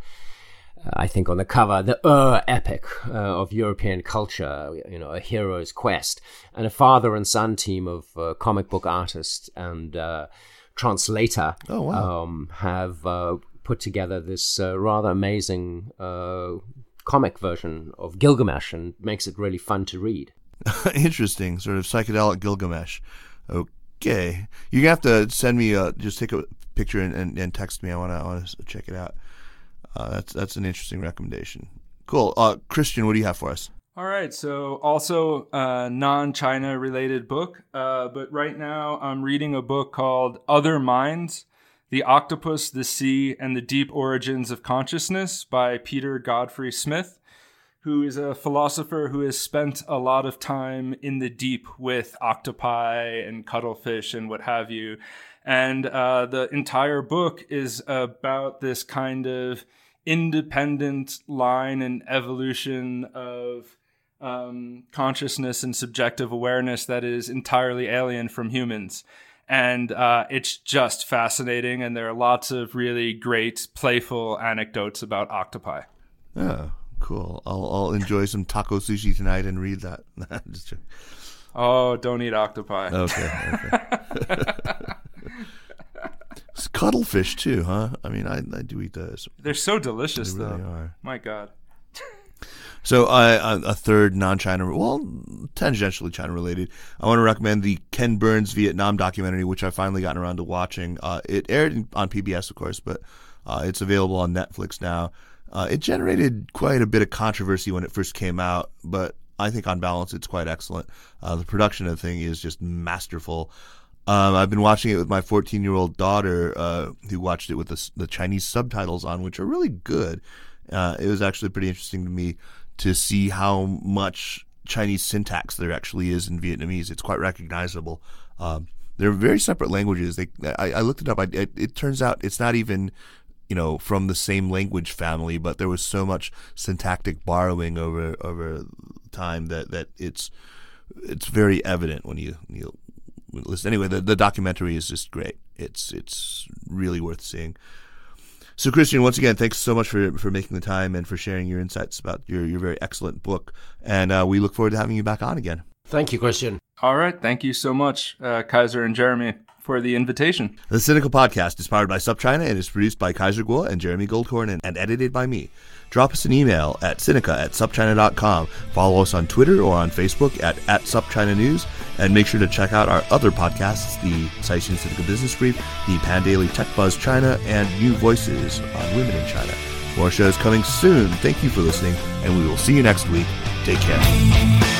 I think on the cover, the epic of European culture, a hero's quest. And a father and son team of comic book artists and translator have put together this rather amazing comic version of Gilgamesh, and makes it really fun to read. Interesting, sort of psychedelic Gilgamesh. Okay, you're gonna have to send me just take a picture and text me. I want to check it out. That's an interesting recommendation. Cool. Christian, what do you have for us? All right, so also a non-China related book, but right now I'm reading a book called Other Minds: The Octopus, the Sea, and the Deep Origins of Consciousness by Peter Godfrey Smith, who is a philosopher who has spent a lot of time in the deep with octopi and cuttlefish and what have you. And the entire book is about this kind of independent line and evolution of consciousness and subjective awareness that is entirely alien from humans. And it's just fascinating, and there are lots of really great, playful anecdotes about octopi. Oh, cool. I'll enjoy some taco sushi tonight and read that. Just joking. Oh, don't eat octopi. Okay. It's cuttlefish too, huh? I mean, I do eat those. They're so delicious, they really though. Are. My God. So a third non-China, well, tangentially China-related, I want to recommend the Ken Burns Vietnam documentary, which I've finally gotten around to watching. It aired on PBS, of course, but it's available on Netflix now. It generated quite a bit of controversy when it first came out, but I think on balance it's quite excellent. The production of the thing is just masterful. I've been watching it with my 14-year-old daughter, who watched it with the Chinese subtitles on, which are really good. It was actually pretty interesting to me to see how much Chinese syntax there actually is in Vietnamese. It's quite recognizable. They're very separate languages. I looked it up. It turns out it's not even, from the same language family, but there was so much syntactic borrowing over time that it's very evident when you listen. Anyway, the documentary is just great. It's really worth seeing. So, Christian, once again, thanks so much for making the time and for sharing your insights about your very excellent book. And we look forward to having you back on again. Thank you, Christian. All right. Thank you so much, Kaiser and Jeremy, for the invitation. The Sinica Podcast is powered by SupChina and is produced by Kaiser Kuo and Jeremy Goldkorn and edited by me. Drop us an email at sinica@supchina.com. Follow us on Twitter or on Facebook at SupChina News. And make sure to check out our other podcasts, the Caixin Sinica Business Brief, the Pandaily Tech Buzz China, and New Voices on Women in China. More shows coming soon. Thank you for listening, and we will see you next week. Take care.